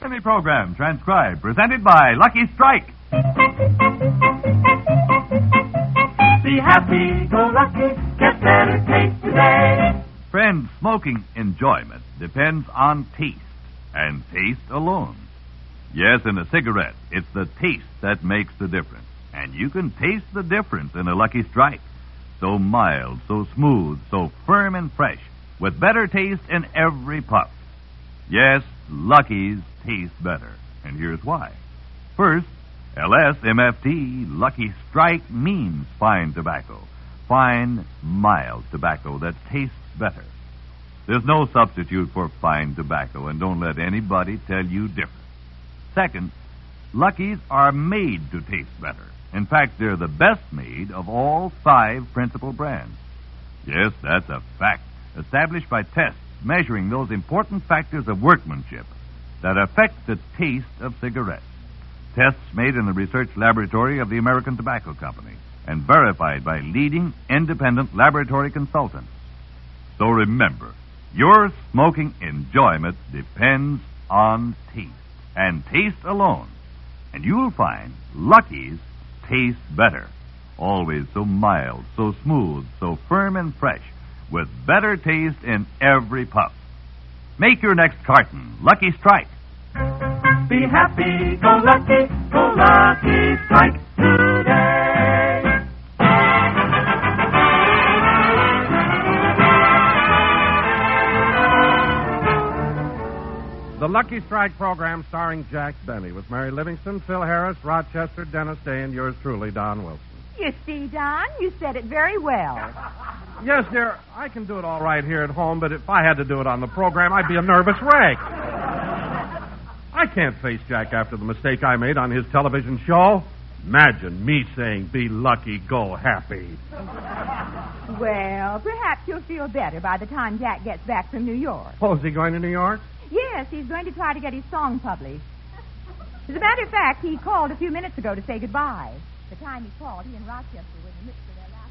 Semi-program transcribed, presented by Lucky Strike. Be happy, go lucky, get better taste today. Friends, smoking enjoyment depends on taste, and taste alone. Yes, in a cigarette, it's the taste that makes the difference. And you can taste the difference in a Lucky Strike. So mild, so smooth, so firm and fresh, with better taste in every puff. Yes, Lucky's taste better, and here's why. First, LSMFT, Lucky Strike, means fine tobacco. Fine, mild tobacco that tastes better. There's no substitute for fine tobacco, and don't let anybody tell you different. Second, Lucky's are made to taste better. In fact, they're the best made of all 5 principal brands. Yes, that's a fact, established by tests measuring those important factors of workmanship that affect the taste of cigarettes. Tests made in the research laboratory of the American Tobacco Company and verified by leading independent laboratory consultants. So remember, your smoking enjoyment depends on taste, and taste alone. And you'll find Lucky's taste better. Always so mild, so smooth, so firm and fresh, with better taste in every puff. Make your next carton Lucky Strike. Be happy, go lucky strike today. The Lucky Strike program starring Jack Benny with Mary Livingston, Phil Harris, Rochester, Dennis Day, and yours truly, Don Wilson. You see, Don, you said it very well. Yes, dear, I can do it all right here at home, but if I had to do it on the program, I'd be a nervous wreck. I can't face Jack after the mistake I made on his television show. Imagine me saying, be lucky, go happy. Well, perhaps you'll feel better by the time Jack gets back from New York. Oh, is he going to New York? Yes, he's going to try to get his song published. As a matter of fact, he called a few minutes ago to say goodbye. The time he called, he and Rochester were in the midst of their last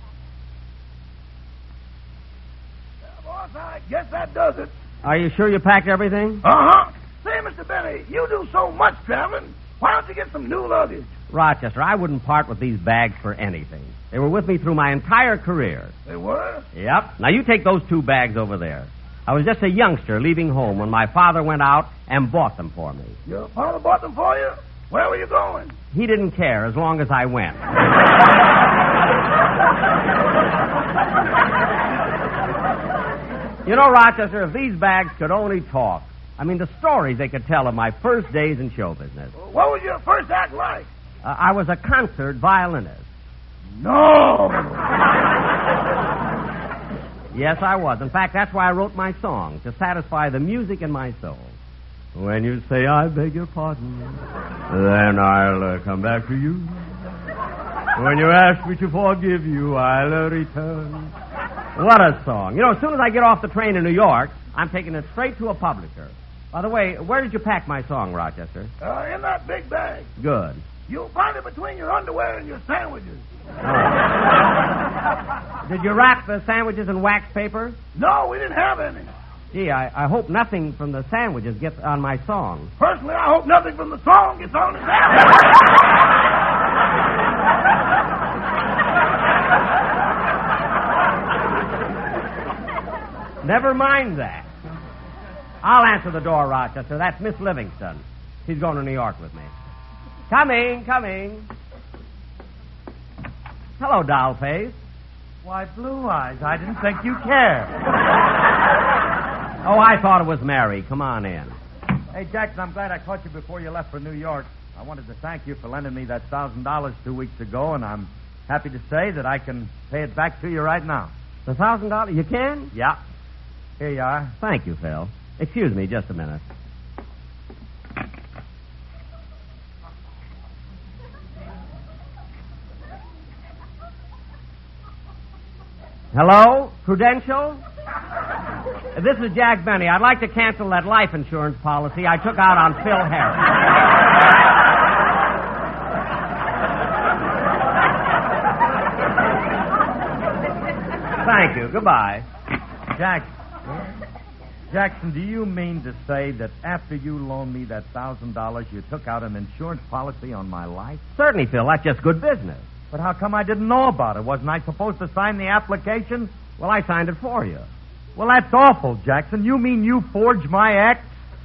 minute. Boss, I guess that does it. Are you sure you packed everything? Uh-huh. Say, Mr. Benny, you do so much traveling. Why don't you get some new luggage? Rochester, I wouldn't part with these bags for anything. They were with me through my entire career. They were? Yep. Now, you take those 2 bags over there. I was just a youngster leaving home when my father went out and bought them for me. Your father bought them for you? Where were you going? He didn't care as long as I went. You know, Rochester, if these bags could only talk. I mean, the stories they could tell of my first days in show business. What was your first act like? I was a concert violinist. No! Yes, I was. In fact, that's why I wrote my song, to satisfy the music in my soul. When you say, I beg your pardon, then I'll come back to you. When you ask me to forgive you, I'll return. What a song. You know, as soon as I get off the train in New York, I'm taking it straight to a publisher. By the way, where did you pack my song, Rochester? In that big bag. Good. You'll find it between your underwear and your sandwiches. Did you wrap the sandwiches in wax paper? No, we didn't have any. Gee, I hope nothing from the sandwiches gets on my song. Personally, I hope nothing from the song gets on his album. Never mind that. I'll answer the door, Rochester. That's Miss Livingston. She's going to New York with me. Coming. Hello, Dollface. Why, Blue Eyes, I didn't think you cared. Oh, I thought it was Mary. Come on in. Hey, Jackson, I'm glad I caught you before you left for New York. I wanted to thank you for lending me that $1,000 2 weeks ago, and I'm happy to say that I can pay it back to you right now. The $1,000? You can? Yeah. Here you are. Thank you, Phil. Excuse me just a minute. Hello? Prudential? This is Jack Benny. I'd like to cancel that life insurance policy I took out on Phil Harris. Thank you. Goodbye. Jack. Jackson, do you mean to say that after you loaned me that $1,000, you took out an insurance policy on my life? Certainly, Phil. That's just good business. But how come I didn't know about it? Wasn't I supposed to sign the application? Well, I signed it for you. Well, that's awful, Jackson. You mean you forged my X?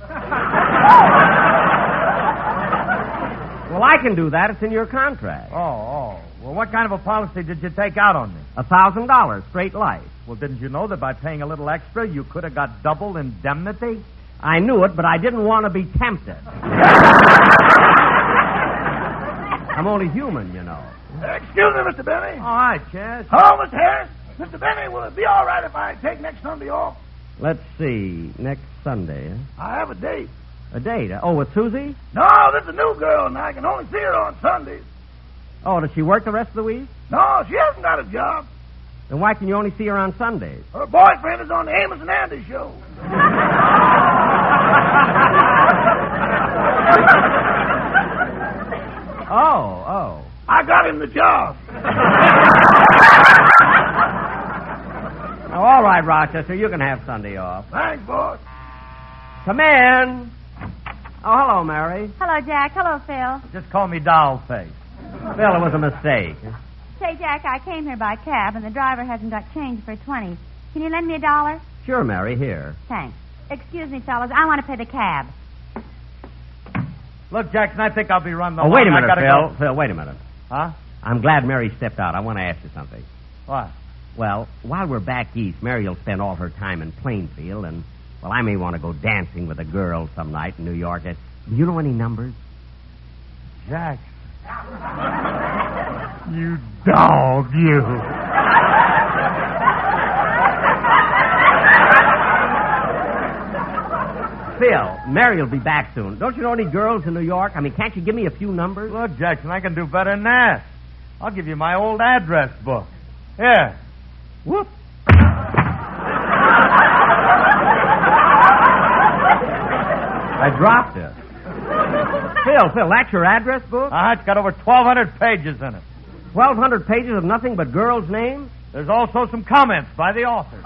Well, I can do that. It's in your contract. Oh. Well, what kind of a policy did you take out on me? $1,000, straight life. Well, didn't you know that by paying a little extra, you could have got double indemnity? I knew it, but I didn't want to be tempted. I'm only human, you know. Excuse me, Mr. Benny. All right, Chaz. Hello, Mr. Harris. Mr. Benny, will it be all right if I take next Sunday off? Let's see. Next Sunday, huh? I have a date. A date? Oh, with Susie? No, this is a new girl, and I can only see her on Sundays. Oh, does she work the rest of the week? No, she hasn't got a job. Then why can you only see her on Sundays? Her boyfriend is on the Amos and Andy show. Oh. I got him the job. Oh, all right, Rochester, you can have Sunday off. Thanks, boss. Come in. Oh, hello, Mary. Hello, Jack. Hello, Phil. Just call me Dollface. Phil, it was a mistake. Say, Jack, I came here by cab, and the driver hasn't got change for 20. Can you lend me $1? Sure, Mary, here. Thanks. Excuse me, fellas. I want to pay the cab. Look, Jackson, I think I'll be running Oh, wait a along. minute, I gotta Phil. go. Phil, wait a minute. Huh? I'm glad Mary stepped out. I want to ask you something. What? Well, while we're back east, Mary will spend all her time in Plainfield, and, well, I may want to go dancing with a girl some night in New York. Do you know any numbers? Jack. You dog, you. Phil, Mary will be back soon. Don't you know any girls in New York? I mean, can't you give me a few numbers? Look, Jackson, I can do better than that. I'll give you my old address book. Here. Whoop. I dropped it. Phil, that's your address book? It's got over 1,200 pages in it. 1,200 pages of nothing but girls' names? There's also some comments by the author.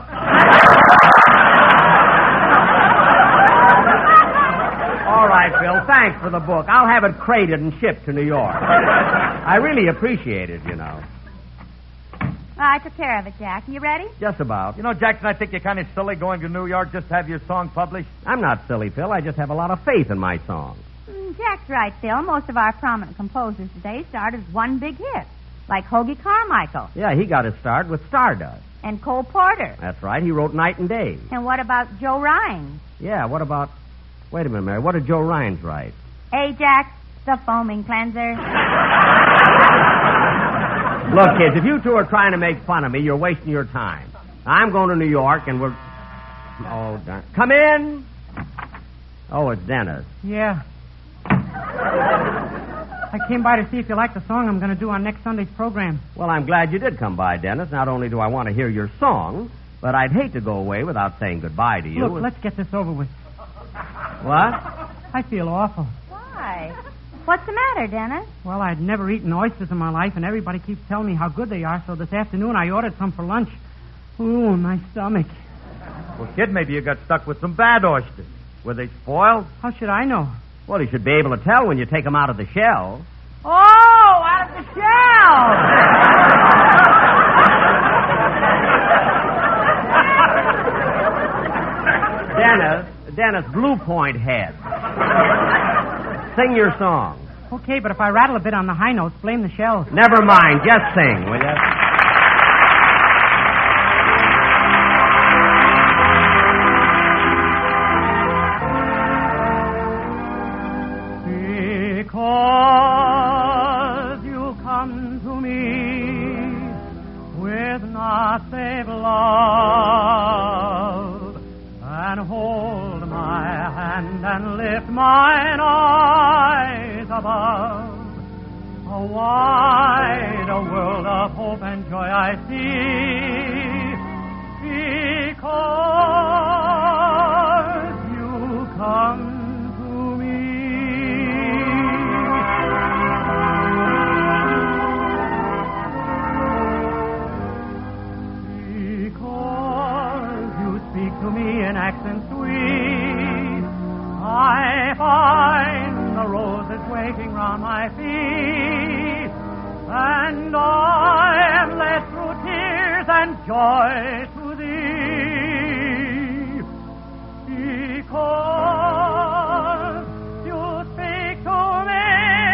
All right, Phil, thanks for the book. I'll have it crated and shipped to New York. I really appreciate it, you know. I took care of it, Jack. You ready? Just about. You know, Jackson, I think you're kind of silly going to New York just to have your song published. I'm not silly, Phil. I just have a lot of faith in my songs. Jack's right, Phil. Most of our prominent composers today started with one big hit, like Hoagie Carmichael. Yeah, he got his start with Stardust. And Cole Porter. That's right. He wrote Night and Day. And what about Joe Rhines? Yeah, what about... Wait a minute, Mary. What did Joe Rhines write? Ajax, the foaming cleanser. Look, kids, if you two are trying to make fun of me, you're wasting your time. I'm going to New York, and we're... Oh, darn... Come in! Oh, it's Dennis. Yeah. I came by to see if you like the song I'm going to do on next Sunday's program. Well, I'm glad you did come by, Dennis. Not only do I want to hear your song, but I'd hate to go away without saying goodbye to you. Look, let's get this over with. What? I feel awful. Why? What's the matter, Dennis? Well, I'd never eaten oysters in my life, and everybody keeps telling me how good they are, so this afternoon I ordered some for lunch. Ooh, my stomach. Well, kid, maybe you got stuck with some bad oysters. Were they spoiled? How should I know? Well, you should be able to tell when you take them out of the shell. Oh, out of the shell! Dennis, Blue Point Head. Sing your song. Okay, but if I rattle a bit on the high notes, blame the shells. Never mind, just sing, will you? Because you come to me with not save love, and hold my hand and lift mine eyes above, a wide world of hope and joy I see, because you come to me. Because you speak to me in accents sweet, waiting round my feet, and I am led through tears and joy to thee, because you speak to me.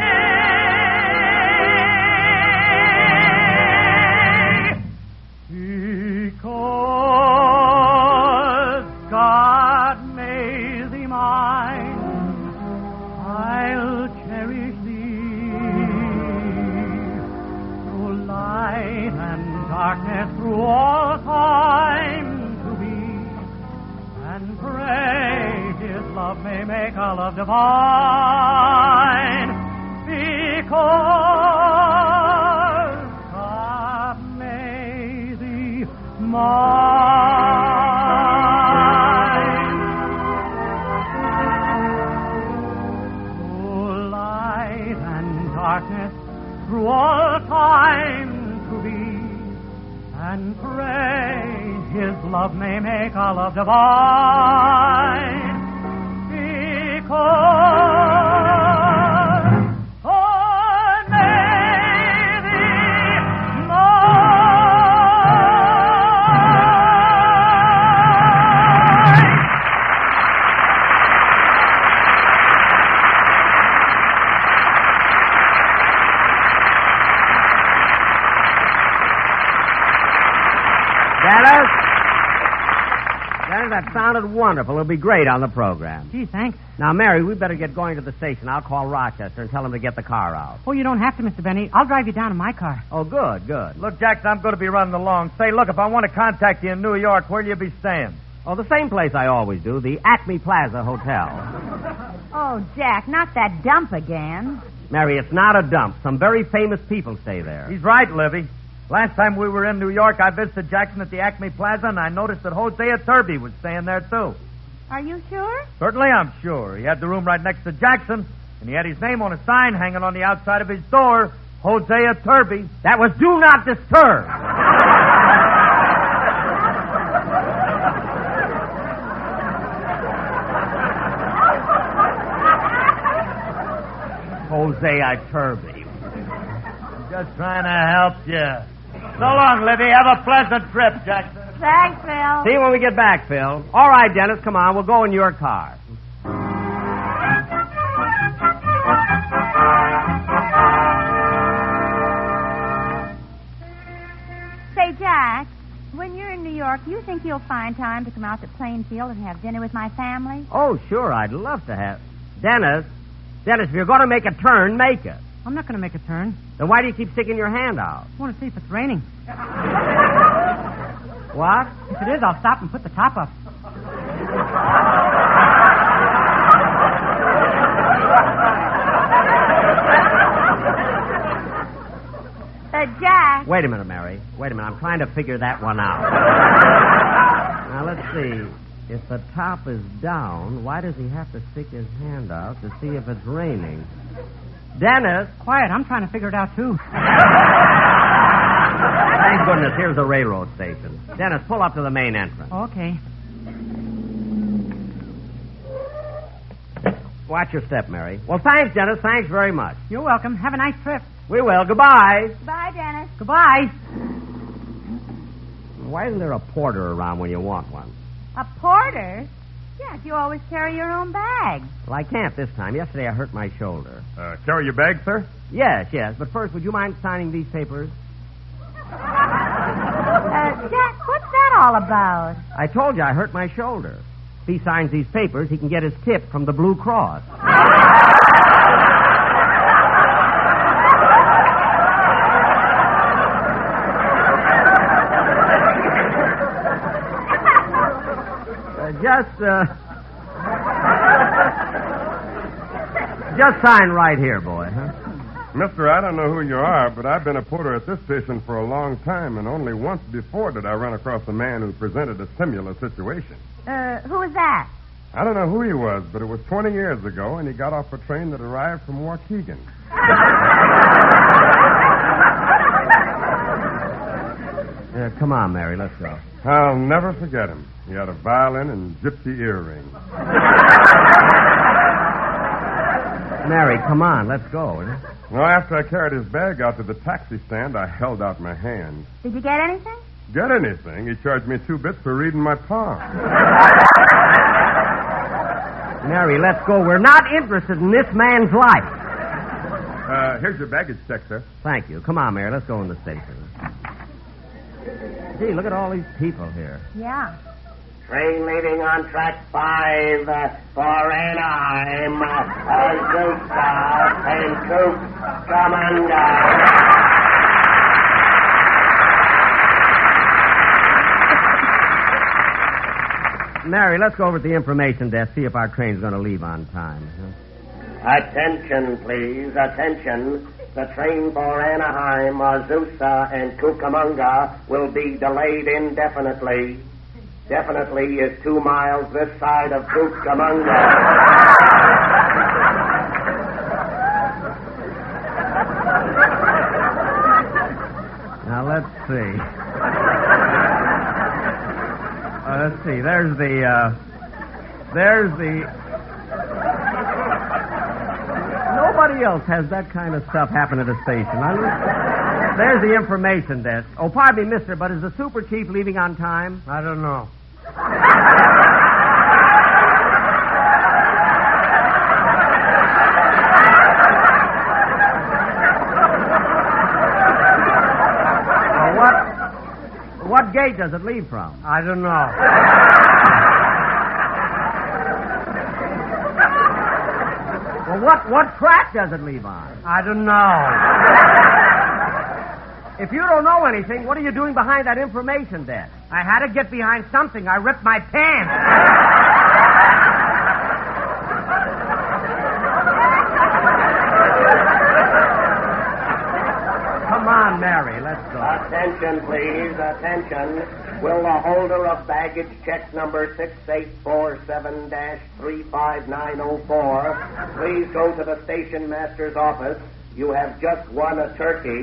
Because God made thee mine, I'll cherish thee through light and darkness, through all time to be, and pray His love may make our love divine. Because God made thee mine. Through light and darkness, through all time to be, and pray His love may make our love divine. Because God made thee mine. Dennis, that sounded wonderful. It'll be great on the program. Gee, thanks. Now, Mary, we better get going to the station. I'll call Rochester and tell him to get the car out. Oh, you don't have to, Mr. Benny. I'll drive you down in my car. Oh, good, good. Look, Jackson, I'm going to be running along. Say, look, if I want to contact you in New York, where'll you be staying? Oh, the same place I always do, the Acme Plaza Hotel. Oh, Jack, not that dump again. Mary, it's not a dump. Some very famous people stay there. He's right, Livy. Last time we were in New York, I visited Jackson at the Acme Plaza, and I noticed that Hosea Turby was staying there, too. Are you sure? Certainly, I'm sure. He had the room right next to Jackson, and he had his name on a sign hanging on the outside of his door, Hosea Turby. That was Do Not Disturb. Hosea Turby. I'm just trying to help you. So long, Livy. Have a pleasant trip, Jackson. Thanks, Phil. See you when we get back, Phil. All right, Dennis, come on. We'll go in your car. Say, Jack, when you're in New York, do you think you'll find time to come out to Plainfield and have dinner with my family? Oh, sure. I'd love to have. Dennis, if you're going to make a turn, make it. I'm not going to make a turn. Then why do you keep sticking your hand out? I want to see if it's raining. What? If it is, I'll stop and put the top up. Jack. Wait a minute, Mary. Wait a minute. I'm trying to figure that one out. Now, let's see. If the top is down, why does he have to stick his hand out to see if it's raining? Dennis! Quiet. I'm trying to figure it out, too. Thank goodness, here's the railroad station. Dennis, pull up to the main entrance. Okay. Watch your step, Mary. Well, thanks, Dennis. Thanks very much. You're welcome. Have a nice trip. We will. Goodbye. Bye, Dennis. Goodbye. Why isn't there a porter around when you want one? A porter? Jack, you always carry your own bag. Well, I can't this time. Yesterday I hurt my shoulder. Carry your bag, sir? Yes. But first, would you mind signing these papers? Jack, what's that all about? I told you I hurt my shoulder. If he signs these papers, he can get his tip from the Blue Cross. Just sign right here, boy, huh? Mister, I don't know who you are, but I've been a porter at this station for a long time, and only once before did I run across a man who presented a similar situation. Who was that? I don't know who he was, but it was 20 years ago, and he got off a train that arrived from Waukegan. Come on, Mary, let's go. I'll never forget him. He had a violin and gypsy earrings. Mary, come on, let's go. Well, after I carried his bag out to the taxi stand, I held out my hand. Did you get anything? Get anything? He charged me 2 bits for reading my palm. Mary, let's go. We're not interested in this man's life. Here's your baggage check, sir. Thank you. Come on, Mary, let's go in the station. Gee, look at all these people here. Yeah. Train leaving on track 5 for Anaheim. Azusa and Cucamonga. Mary, let's go over to the information desk, see if our train's going to leave on time. Attention, please. Attention. The train for Anaheim, Azusa, and Cucamonga will be delayed indefinitely. Definitely is 2 miles this side of Cucamonga. Now, let's see. Let's see. There's the... Nobody else has that kind of stuff happen at a station. There's the information desk. Oh, pardon me, mister, but is the super chief leaving on time? I don't know. What gate does it leave from? I don't know. Well, what track does it leave on? I don't know. If you don't know anything, what are you doing behind that information desk? I had to get behind something. I ripped my pants. Come on, Mary, let's go. Attention, please. Attention. Will the holder of baggage check number 6847-35904 please go to the station master's office? You have just won a turkey.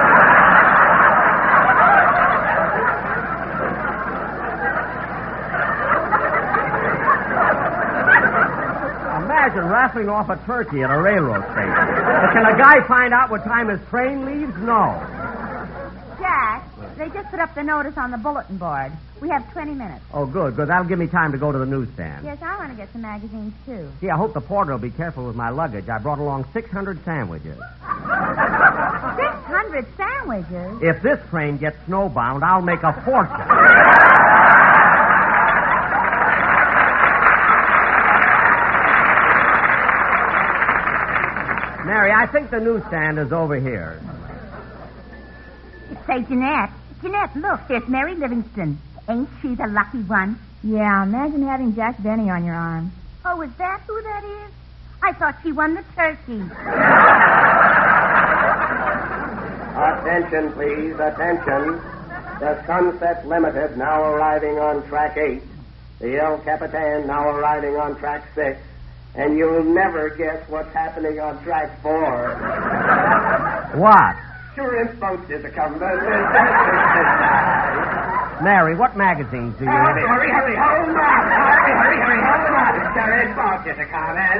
Imagine raffling off a turkey at a railroad station. But can a guy find out what time his train leaves? No. Jack, they just put up the notice on the bulletin board. We have 20 minutes. Oh, good. That'll give me time to go to the newsstand. Yes, I want to get some magazines, too. Gee, I hope the porter will be careful with my luggage. I brought along 600 sandwiches. 600 sandwiches? If this train gets snowbound, I'll make a fortune. Mary, I think the newsstand is over here. Say, Jeanette. Jeanette, look, there's Mary Livingston. Ain't she the lucky one? Yeah, imagine having Jack Benny on your arm. Oh, is that who that is? I thought she won the turkey. Attention, please. Attention. The Sunset Limited now arriving on track 8. The El Capitan now arriving on track 6. And you'll never guess what's happening on track 4. What? Shrimp boats is a coming. Mary, what magazines do you have? Hurry, hold on. Hurry, hold on. Shrimp boats is a coming.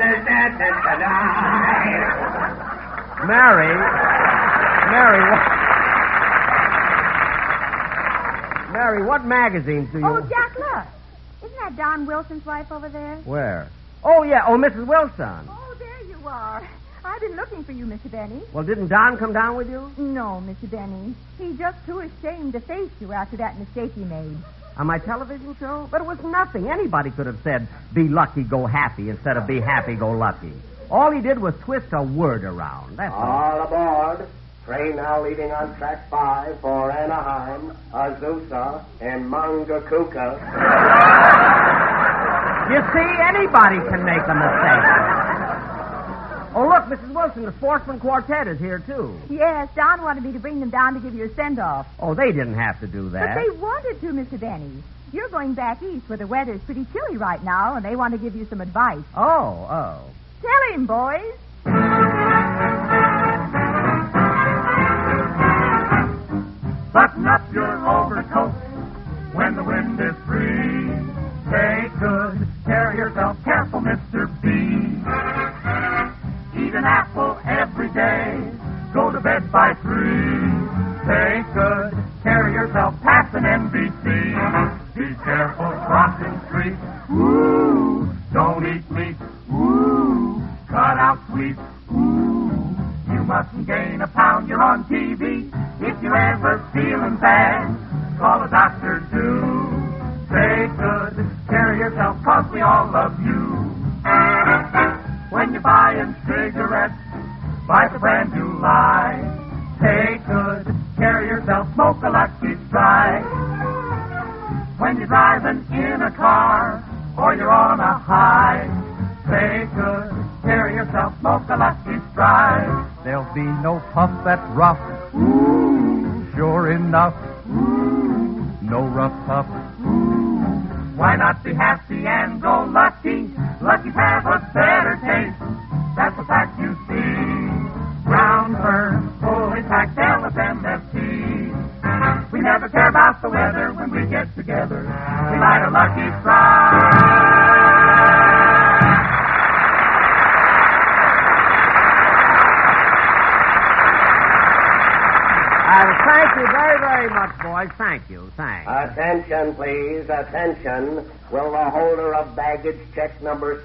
Mary, what magazines do you... Oh, Jack, look. Isn't that Don Wilson's wife over there? Where? Oh, yeah. Oh, Mrs. Wilson. Oh, there you are. I've been looking for you, Mr. Benny. Well, didn't Don come down with you? No, Mr. Benny. He's just too ashamed to face you after that mistake he made. On my television show? But it was nothing. Anybody could have said, be lucky, go happy, instead of be happy, go lucky. All he did was twist a word around. That's all. All aboard. Train now leaving on track 5 for Anaheim, Azusa, and Mangakuka. You see, anybody can make a mistake. Oh, look, Mrs. Wilson, the Sportsman Quartet is here, too. Yes, Don wanted me to bring them down to give you a send-off. Oh, they didn't have to do that. But they wanted to, Mr. Benny. You're going back east where the weather's pretty chilly right now, and they want to give you some advice. Oh. Tell him, boys. Button up your overcoat when the wind is free. Take good care of yourself. Careful, Mr. B. eat an apple every day. Go to bed by 3. Take good care of yourself, past an NBC. Be careful crossing streets. Ooh, don't eat meat. Ooh, cut out sweets. Ooh, you mustn't gain a pound. You're on TV. If you're ever feeling bad, call a doctor too. Take good care of yourself, 'cause we all love you. When you're buying cigarettes, buy the brand new Light. Take good care of yourself, smoke a Lucky Strike. When you're driving in a car or you're on a high, take good care of yourself, smoke a Lucky Strike. There'll be no puff that's rough. Ooh, sure enough. Ooh, no rough puff. Ooh, why not be happy and go lucky? Lucky's have a better taste. That's a fact you see. Brown fern, fully packed, tell us MFT. We never care about the weather when we get together. We light a Lucky Strike. Thank you very, very much, boys. Thank you. Thanks. Attention, please. Attention. Will the holder of baggage check number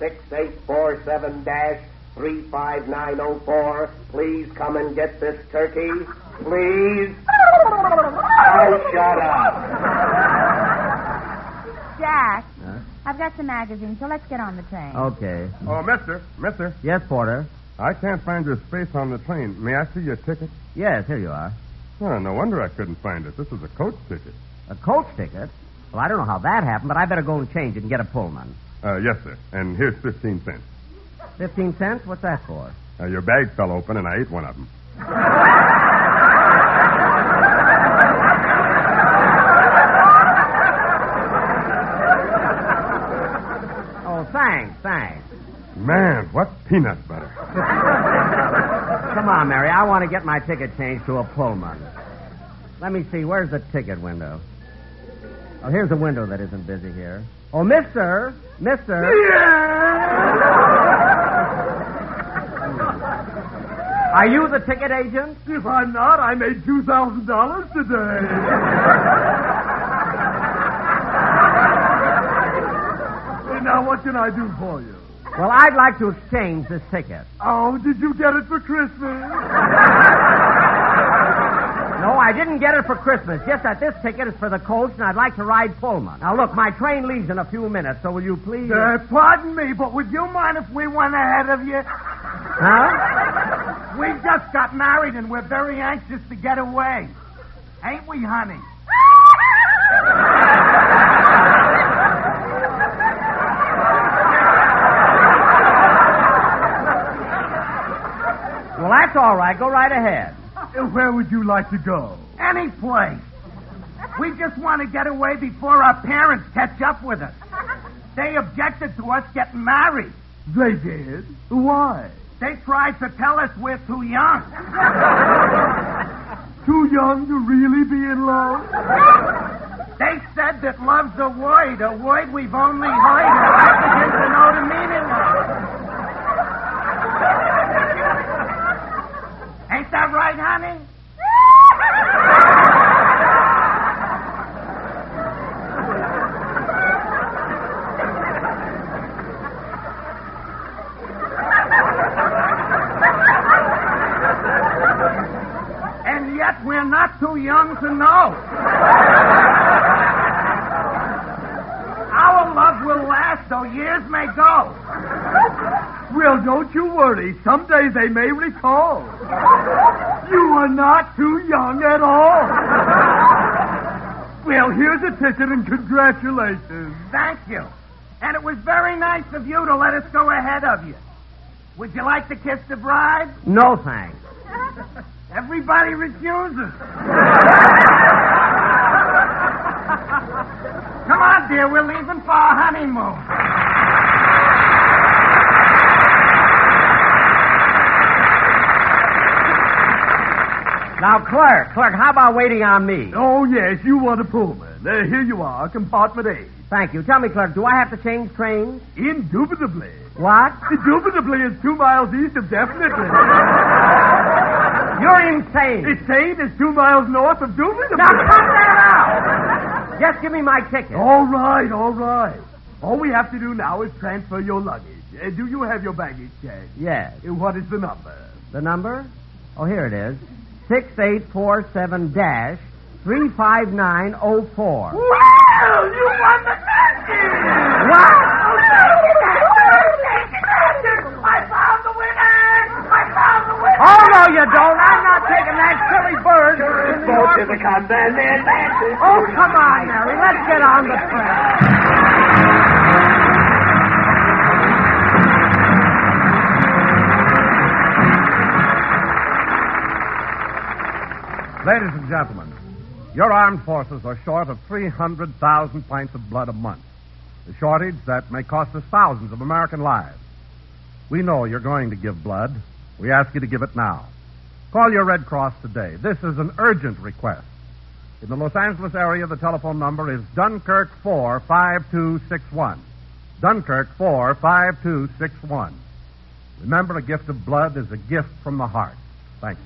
6847-35904 please come and get this turkey? Please? Oh, shut up. Jack, I've got some magazines, so let's get on the train. Okay. Oh, mister. Yes, Porter? I can't find your space on the train. May I see your ticket? Yes, here you are. Oh, no wonder I couldn't find it. This is a coach ticket. A coach ticket? Well, I don't know how that happened, but I better go and change it and get a Pullman. Yes, sir. And here's 15 cents. 15 cents? What's that for? Your bag fell open, and I ate one of them. Oh, thanks. Man, what peanut butter. Come on, Mary. I want to get my ticket changed to a Pullman. Let me see. Where's the ticket window? Oh, here's a window that isn't busy here. Oh, mister. Are you the ticket agent? If I'm not, I made $2,000 today. Now, what can I do for you? Well, I'd like to exchange this ticket. Oh, did you get it for Christmas? No, I didn't get it for Christmas. Just that this ticket is for the coach, and I'd like to ride Pullman. Now, look, my train leaves in a few minutes, so will you please... Pardon me, but would you mind if we went ahead of you? Huh? We just got married, and we're very anxious to get away. Ain't we, honey? Well, that's all right. Go right ahead. Where would you like to go? Any place. We just want to get away before our parents catch up with us. They objected to us getting married. They did? Why? They tried to tell us we're too young. Too young to really be in love? They said that love's a word we've only heard and I begin to know the meaning of. Ain't that right, honey? And yet we're not too young to know. Our love will last, though years may go. Well, don't you worry. Someday they may recall. You are not too young at all. Well, here's a ticket and congratulations. Thank you. And it was very nice of you to let us go ahead of you. Would you like to kiss the bride? No, thanks. Everybody refuses. Come on, dear. We're leaving for our honeymoon. Now, Clerk, how about waiting on me? Oh, yes, you want a Pullman. Here you are, compartment 8. Thank you. Tell me, clerk, do I have to change trains? Indubitably. What? Indubitably is 2 miles east of definitely. You're insane. Insane is 2 miles north of Indubitably. Now, cut that out. Just give me my ticket. All right. All we have to do now is transfer your luggage. Do you have your baggage tag? Yes. What is the number? The number? Oh, here it is. 6847-35904. Well, you won the matches! What? I found the winner! Oh, no, you don't. I'm not taking that silly bird. Go to the combat man. Oh, come on, Mary. Let's get on the train. Ladies and gentlemen, your armed forces are short of 300,000 pints of blood a month. A shortage that may cost us thousands of American lives. We know you're going to give blood. We ask you to give it now. Call your Red Cross today. This is an urgent request. In the Los Angeles area, the telephone number is Dunkirk 45261. Dunkirk 45261. Remember, a gift of blood is a gift from the heart. Thank you.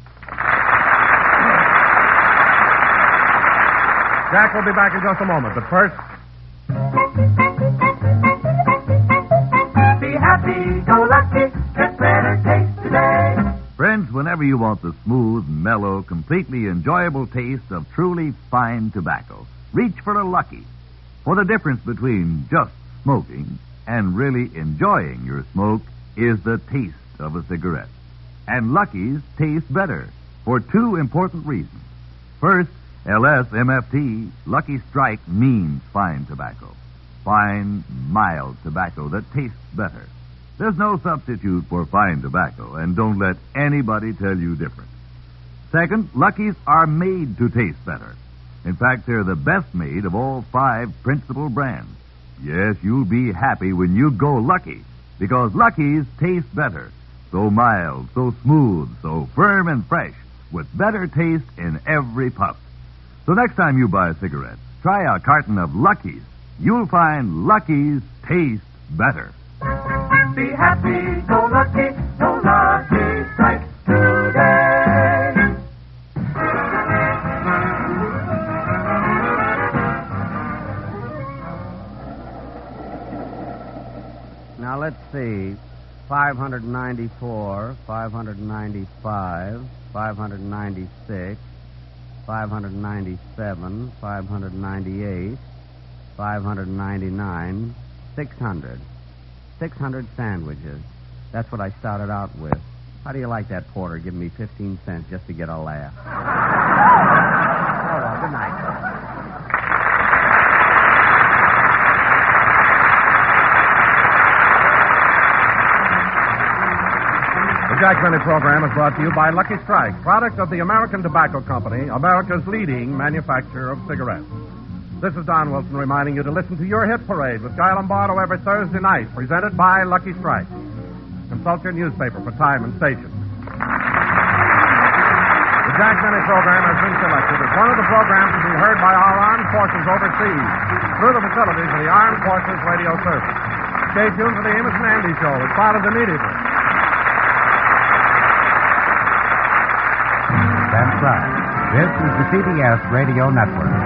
Jack will be back in just a moment, but first... Be happy, go lucky, get better taste today. Friends, whenever you want the smooth, mellow, completely enjoyable taste of truly fine tobacco, reach for a Lucky. For the difference between just smoking and really enjoying your smoke is the taste of a cigarette. And Lucky's taste better for 2 important reasons. First, LSMFT, Lucky Strike, means fine tobacco. Fine, mild tobacco that tastes better. There's no substitute for fine tobacco, and don't let anybody tell you different. Second, Lucky's are made to taste better. In fact, they're the best made of all 5 principal brands. Yes, you'll be happy when you go Lucky, because Lucky's taste better. So mild, so smooth, so firm and fresh, with better taste in every puff. So next time you buy a cigarette, try a carton of Lucky's. You'll find Lucky's taste better. Be happy, go lucky strike today. Now, let's see. 594, 595, 596, 597, 598, 599, 600. 600 sandwiches. That's what I started out with. How do you like that, Porter, giving me 15 cents just to get a laugh? Oh, well, good night. The Jack Benny program is brought to you by Lucky Strike, product of the American Tobacco Company, America's leading manufacturer of cigarettes. This is Don Wilson reminding you to listen to Your Hit Parade with Guy Lombardo every Thursday night, presented by Lucky Strike. Consult your newspaper for time and station. The Jack Benny program has been selected as one of the programs to be heard by our armed forces overseas through the facilities of the Armed Forces Radio Service. Stay tuned for the Amos and Andy Show, which follows immediately. That's right. This is the CBS Radio Network.